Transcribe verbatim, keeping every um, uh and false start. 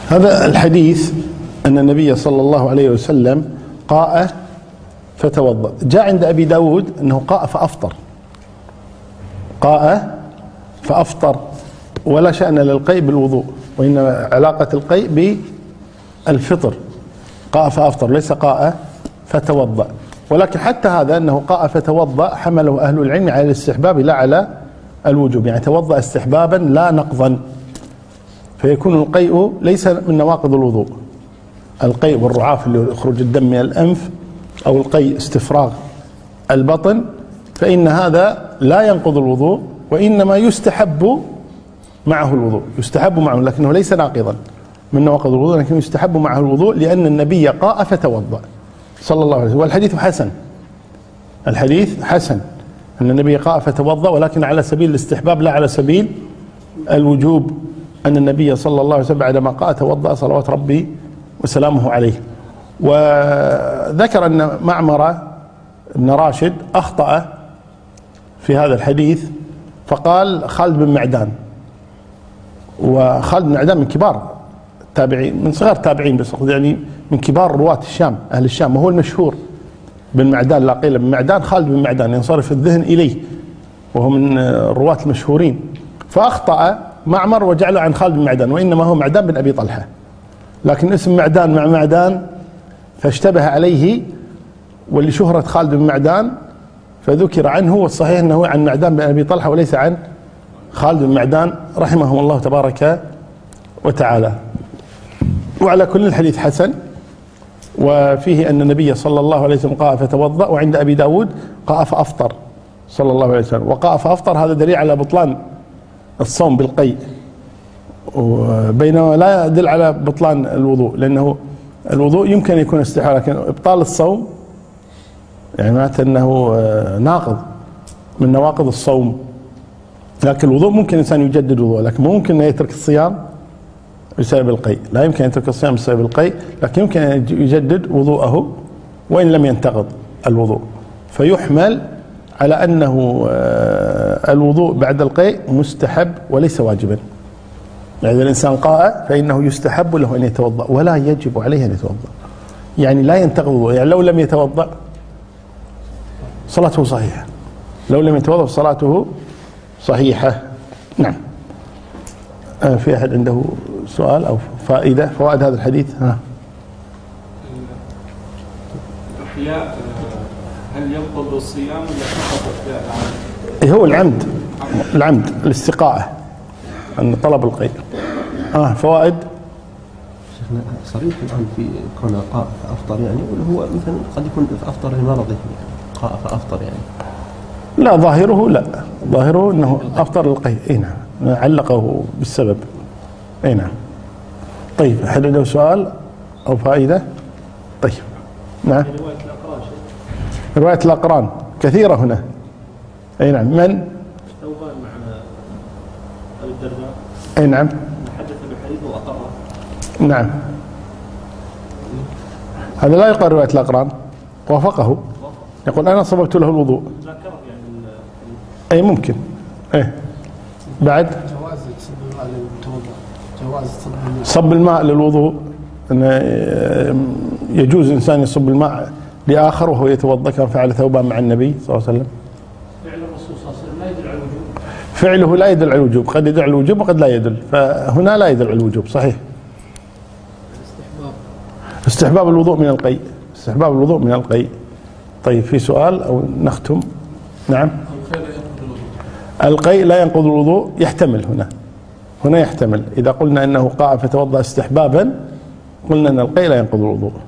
هذا الحديث أن النبي صلى الله عليه وسلم قاء فتوضأ. جاء عند أبي داود أنه قاء فأفطر، قاء فأفطر، ولا شأن للقيء بالوضوء، وإنما علاقة القيء بالفطر. قاء فأفطر ليس قاء فتوضأ. ولكن حتى هذا أنه قاء فتوضأ حمله أهل العلم على الاستحباب لا على الوجوب، يعني توضأ استحبابا لا نقضا، فيكون القيء ليس من نواقض الوضوء. القيء والرعاف اللي يخرج الدم من الأنف، أو القيء استفراغ البطن، فإن هذا لا ينقض الوضوء، وإنما يستحب معه الوضوء، يستحب معه، لكنه ليس ناقضا من نواقض الوضوء، لكن يستحب معه الوضوء لأن النبي قاء فتوضأ صلى الله عليه وسلم. والحديث حسن، الحديث حسن أن النبي قاء فتوضأ، ولكن على سبيل الاستحباب لا على سبيل الوجوب، أن النبي صلى الله عليه وسلم بعدما قاء توضأ صلوات ربي وسلامه عليه. وذكر أن معمر بن راشد أخطأ في هذا الحديث، فقال خالد بن معدان، وخالد بن معدان من كبار التابعين، من صغار التابعين، بس يعني من كبار رواة الشام، أهل الشام، وهو المشهور بن معدان، لا قيل بن معدان، خالد بن معدان ينصرف الذهن إليه، وهو من الرواة المشهورين. فأخطأ معمر وجعله عن خالد بن معدان، وإنما هو معدان بن أبي طلحة، لكن اسم معدان مع معدان فاشتبه عليه ولشهرة خالد بن معدان فذكر عنه، والصحيح أنه عن معدان بن أبي طلحة وليس عن خالد بن معدان رحمه الله تبارك وتعالى. وعلى كل الحديث حسن، وفيه أن النبي صلى الله عليه وسلم قاء فتوضأ، وعند أبي داود قاء فأفطر صلى الله عليه وسلم. وقاء فأفطر هذا دليل على بطلان الصوم بالقيء، بينما لا يدل على بطلان الوضوء، لأنه الوضوء يمكن أن يكون استحالة، لكن إبطال الصوم يعني معناته أنه ناقض من نواقض الصوم. لكن الوضوء ممكن الإنسان يجدد وضوء، لكن ممكن أن يترك الصيام بسبب القيء، لا يمكن أن يترك الصيام بسبب القيء، لكن يمكن أن يجدد وضوءه وإن لم ينتقض الوضوء. فيحمل على أنه الوضوء بعد القيء مستحب وليس واجبا. يعني إذا الإنسان قاء فإنه يستحب له أن يتوضأ ولا يجب عليه أن يتوضأ، يعني لا ينتقض الوضوء. يعني لو لم يتوضأ صلاته صحيحة، لو لم يتوضأ صلاته صحيحة. نعم. في أحد عنده سؤال أو فائدة فوائد هذا الحديث؟ ها. الإحياء هل ينقض الصيام ولا فقط العمد؟ هو العمد، العمد الاستقاءة، أن طلب القيء. آه فوائد. شيخنا صريح الآن في كون قاء فأفطر، يعني هو مثلا قد يكون فأفطر لمرضه، قاء فأفطر يعني. لا، ظاهره لا، ظاهره أنه أفطر القيء. إيه نعم، علقه بالسبب. إيه نعم. طيب، هل عنده سؤال أو فائدة؟ طيب نعم. رواية الأقران، رواية الأقران كثيرة هنا. أي نعم. من؟ ثوبان مع أبي الدرداء. أي نعم. حدث بحديث وأقره. نعم. هذا لا يقال رواية الأقران، وافقه، يقول أنا صببت له الوضوء. أي ممكن. إيه بعد جواز صب الماء للوضوء، جواز صب الماء للوضوء، أن يجوز الإنسان يصب الماء لآخر وهو يتوضأ، كما فعل ثوبان مع النبي صلى الله عليه وسلم. فعل الرسول صلى الله عليه وسلم لا يدل على الوجوب. فعله لا يدل على الوجوب، قد يدل على الوجوب وقد لا يدل، فهنا لا يدل على الوجوب. صحيح. استحباب استحباب الوضوء من القيء، استحباب الوضوء من القيء. طيب، في سؤال أو نختم؟ نعم. القيء لا ينقض الوضوء، يحتمل هنا، هنا يحتمل. إذا قلنا أنه قاء فتوضأ استحبابا قلنا أن القيء لا ينقض الوضوء.